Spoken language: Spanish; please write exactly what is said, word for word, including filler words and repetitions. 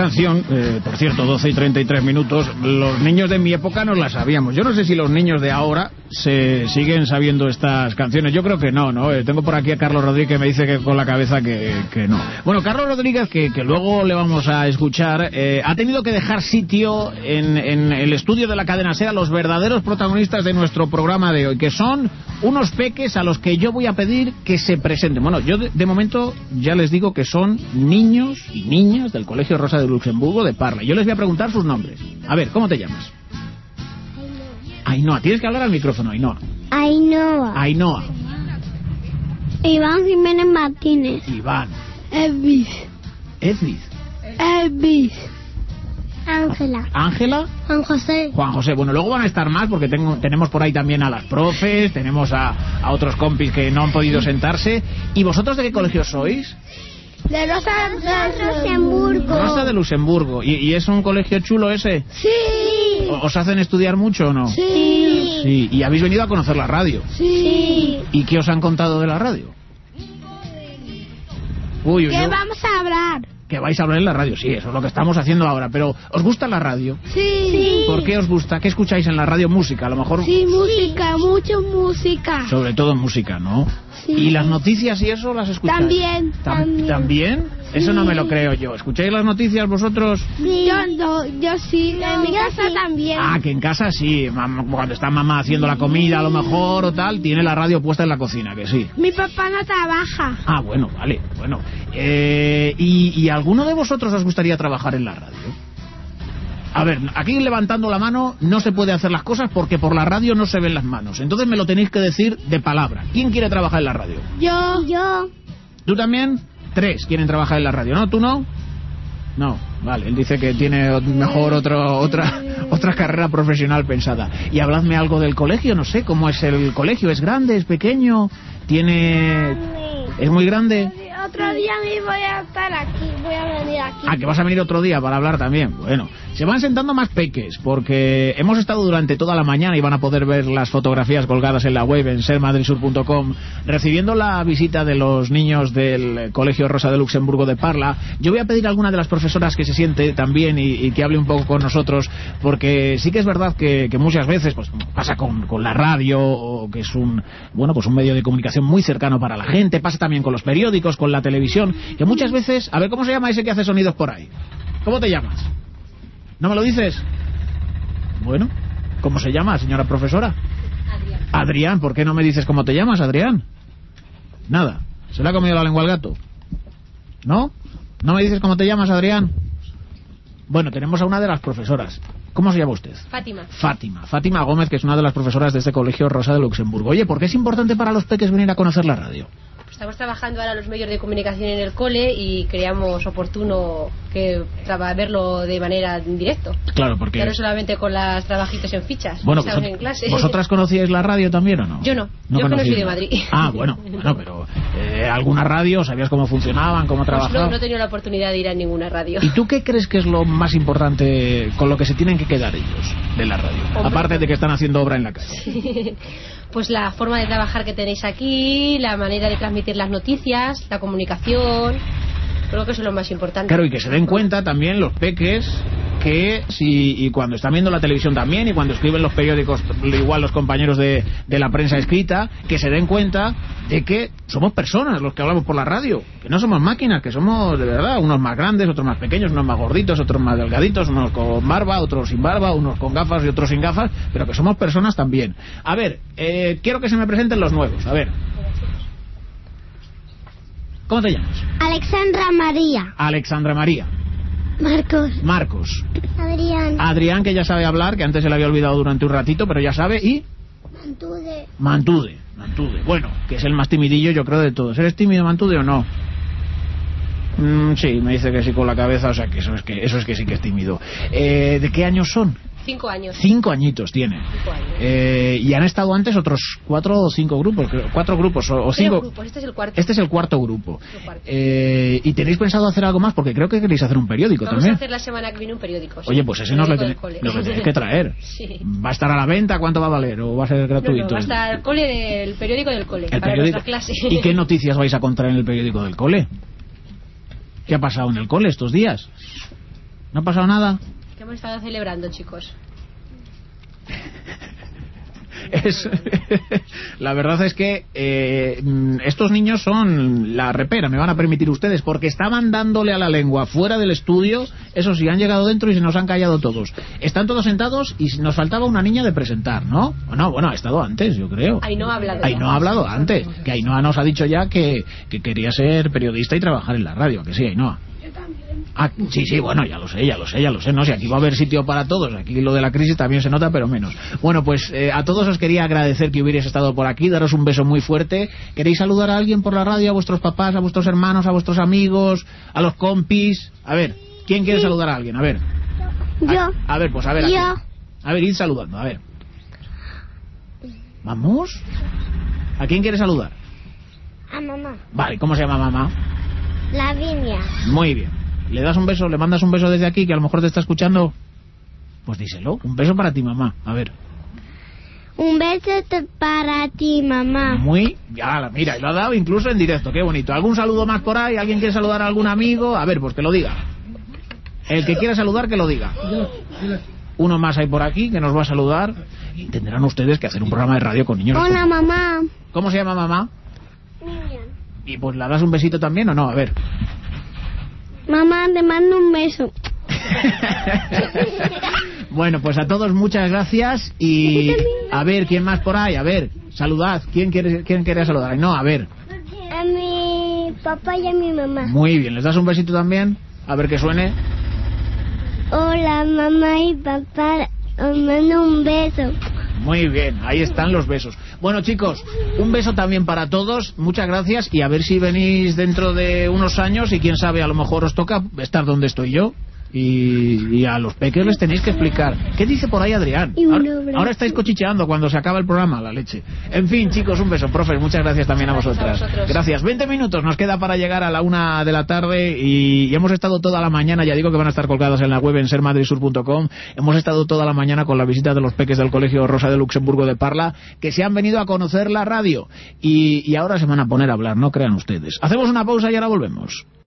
canción, eh, por cierto, doce y treinta y tres minutos, los niños de mi época nos la sabíamos. Yo no sé si los niños de ahora se siguen sabiendo estas canciones. Yo creo que no, ¿no? Eh, tengo por aquí a Carlos Rodríguez que me dice que con la cabeza que, que no. Bueno, Carlos Rodríguez, que, que luego le vamos a escuchar, eh, ha tenido que dejar sitio en, en el estudio de la cadena SER a los verdaderos protagonistas de nuestro programa de hoy, que son unos peques a los que yo voy a pedir que se presenten. Bueno, yo de, de momento ya les digo que son niños y niñas del Colegio Rosa de Luxemburgo de Parla. Yo les voy a preguntar sus nombres. A ver, ¿cómo te llamas? Ainhoa. Tienes que hablar al micrófono, Ainhoa. Ainhoa. Ainhoa. Iván Jiménez Martínez. Iván. Elvis. Edith. Elvis. Ángela. Ángela. Juan José. Juan José. Bueno, luego van a estar más porque tengo, tenemos por ahí también a las profes, tenemos a, a otros compis que no han podido sentarse. ¿Y vosotros de qué colegio sois? De Rosa de Luxemburgo. Rosa de Luxemburgo. ¿Y, y es un colegio chulo ese? Sí. ¿Os hacen estudiar mucho o no? Sí. Sí. ¿Y habéis venido a conocer la radio? Sí. ¿Y qué os han contado de la radio? Uy, uy, ¿Qué uy. vamos a hablar? Que vais a hablar en la radio, sí, eso es lo que estamos haciendo ahora. Pero, ¿os gusta la radio? Sí. ¿Por qué os gusta? ¿Qué escucháis en la radio? Música, a lo mejor. Sí, música, mucha música. Sobre todo música, ¿no? Sí. ¿Y las noticias y eso las escucháis? También, ¿Tam- también. ¿También? Eso no me lo creo yo. ¿Escucháis las noticias vosotros? Sí. Yo no, yo sí. En mi casa también. Ah, que en casa sí. Mam- Cuando está mamá haciendo la comida, a lo mejor, o tal, tiene la radio puesta en la cocina, que sí. Mi papá no trabaja. Ah, bueno, vale, bueno. Eh, ¿y, ¿Y alguno de vosotros os gustaría trabajar en la radio? A ver, aquí levantando la mano no se puede hacer las cosas porque por la radio no se ven las manos. Entonces me lo tenéis que decir de palabra. ¿Quién quiere trabajar en la radio? Yo. Yo. ¿Tú también? Tres quieren trabajar en la radio, ¿no? ¿Tú no? No, vale, él dice que tiene mejor otro, otra, otra carrera profesional pensada. Y habladme algo del colegio, no sé, ¿cómo es el colegio? ¿Es grande, es pequeño? ¿Tiene... ¿Es muy grande? Otro día me voy a estar aquí, voy a venir aquí. Ah, que vas a venir otro día para hablar también. Bueno, se van sentando más peques porque hemos estado durante toda la mañana y van a poder ver las fotografías colgadas en la web en ser madrid sur punto com recibiendo la visita de los niños del Colegio Rosa de Luxemburgo de Parla. Yo voy a pedir a alguna de las profesoras que se siente también y, y que hable un poco con nosotros, porque sí que es verdad que, que muchas veces pues pasa con, con la radio, o que es un bueno pues un medio de comunicación muy cercano para la gente, pasa también con los periódicos, con la televisión, que muchas veces... A ver, ¿cómo se llama ese que hace sonidos por ahí? ¿Cómo te llamas? ¿No me lo dices? Bueno, ¿cómo se llama, señora profesora? Adrián. Adrián, ¿por qué no me dices cómo te llamas, Adrián? Nada, ¿se le ha comido la lengua al gato? ¿No? ¿No me dices cómo te llamas, Adrián? Bueno, tenemos a una de las profesoras. ¿Cómo se llama usted? Fátima. Fátima. Fátima Gómez, que es una de las profesoras de este Colegio Rosa de Luxemburgo. Oye, ¿por qué es importante para los peques venir a conocer la radio? Estamos trabajando ahora los medios de comunicación en el cole y creíamos oportuno que traba, verlo de manera en directo. Claro, porque... Ya no solamente con las trabajitos en fichas. Bueno, estamos vosot- en clase. ¿vosotras conocíais la radio también o no? Yo no, yo que no soy de Madrid. Ah, bueno, bueno, pero eh, ¿alguna radio? ¿Sabías cómo funcionaban, cómo Pues trabajaban? no, no he tenido la oportunidad de ir a ninguna radio. ¿Y tú qué crees que es lo más importante con lo que se tienen que quedar ellos de la radio? Hombre. Aparte de que están haciendo obra en la calle. Pues la forma de trabajar que tenéis aquí, la manera de transmitir las noticias, la comunicación, creo que eso es lo más importante. Claro, y que se den cuenta también los peques que si y cuando están viendo la televisión también y cuando escriben los periódicos, igual los compañeros de, de la prensa escrita, que se den cuenta de que somos personas los que hablamos por la radio, que no somos máquinas, que somos de verdad unos más grandes, otros más pequeños, unos más gorditos, otros más delgaditos, unos con barba, otros sin barba, unos con gafas y otros sin gafas, pero que somos personas también. A ver, eh, quiero que se me presenten los nuevos, a ver. ¿Cómo te llamas? Alexandra María. Alexandra María. Marcos. Marcos. Adrián. Adrián, que ya sabe hablar, que antes se le había olvidado durante un ratito, pero ya sabe, y... Mantude. Mantude, Mantude. Bueno, que es el más timidillo, yo creo, de todos. ¿Eres tímido, Mantude, o no? Mm, sí, me dice que sí con la cabeza, o sea que eso es que eso es que sí que es tímido. Eh, ¿De qué años son? Cinco años. Cinco añitos tienen. Cinco años. Eh, y han estado antes otros cuatro o cinco grupos, creo, cuatro grupos o, o cinco. Grupos, este es el cuarto. Este es el cuarto grupo. El cuarto. Eh, ¿Y tenéis pensado hacer algo más? Porque creo que queréis hacer un periódico Vamos también. a hacer la semana que viene un periódico. Sí. Oye, pues ese nos lo, Periódico ten- del nos lo cole. tenéis que traer. Sí. ¿Va a estar a la venta? ¿Cuánto va a valer? ¿O va a ser No, gratuito? no, va a estar el cole del periódico del cole. El para periódico. nuestra clase. ¿Y qué noticias vais a contar en el periódico del cole? ¿Qué ha pasado en el cole estos días? ¿No ha pasado nada? ¿Qué hemos estado celebrando, chicos? Es, la verdad es que eh, estos niños son la repera, me van a permitir ustedes, porque estaban dándole a la lengua fuera del estudio. Eso sí, han llegado dentro y se nos han callado todos. Están todos sentados y nos faltaba una niña de presentar, ¿no? Bueno, bueno, ha estado antes, yo creo. Ainhoa ha hablado. Ainhoa ha hablado antes, que Ainhoa nos ha dicho ya que, que quería ser periodista y trabajar en la radio, que sí, Ainhoa. Ah, sí, sí, bueno, ya lo sé, ya lo sé, ya lo sé, no sé, aquí va a haber sitio para todos, aquí lo de la crisis también se nota, pero menos. Bueno, pues eh, a todos os quería agradecer que hubierais estado por aquí, daros un beso muy fuerte. ¿Queréis saludar a alguien por la radio, a vuestros papás, a vuestros hermanos, a vuestros amigos, a los compis? A ver, ¿quién quiere saludar a alguien? A ver. Yo. A, a ver, pues a ver. Yo. Aquí. A ver, id saludando, a ver. ¿Vamos? ¿A quién quiere saludar? A mamá. Vale, ¿cómo se llama mamá? Lavinia. Muy bien. ¿Le das un beso, le mandas un beso desde aquí, que a lo mejor te está escuchando? Pues díselo, un beso para ti, mamá. A ver. Un beso para ti, mamá. Muy... Ya, mira, y lo ha dado incluso en directo, qué bonito. ¿Algún saludo más por ahí? ¿Alguien quiere saludar a algún amigo? A ver, pues que lo diga. El que quiera saludar, que lo diga. Uno más hay por aquí que nos va a saludar. Y tendrán ustedes que hacer un programa de radio con niños. Hola, mamá. ¿Cómo se llama mamá? Miriam. ¿Y pues le das un besito también o no? A ver. Mamá, te mando un beso. Bueno, pues a todos muchas gracias y a ver, ¿quién más por ahí? A ver, saludad. ¿Quién quiere, quién quiere saludar? Ay, no, a ver. A mi papá y a mi mamá. Muy bien, ¿les das un besito también? A ver que suene. Hola, mamá y papá. Os mando un beso. Muy bien, ahí están los besos. Bueno, chicos, un beso también para todos, muchas gracias y a ver si venís dentro de unos años y quién sabe, a lo mejor os toca estar donde estoy yo. Y, y a los peques les tenéis que explicar. ¿Qué dice por ahí Adrián? Ahora, ahora estáis cochicheando cuando se acaba el programa, la leche. En fin, chicos, un beso. Profes, muchas gracias también a vosotras. Gracias. veinte minutos nos queda para llegar a la una de la tarde y, y hemos estado toda la mañana, ya digo que van a estar colgadas en la web en ser madrid sur punto com. Hemos estado toda la mañana con la visita de los peques del Colegio Rosa de Luxemburgo de Parla, que se han venido a conocer la radio. Y, y ahora se van a poner a hablar, no crean ustedes. Hacemos una pausa y ahora volvemos.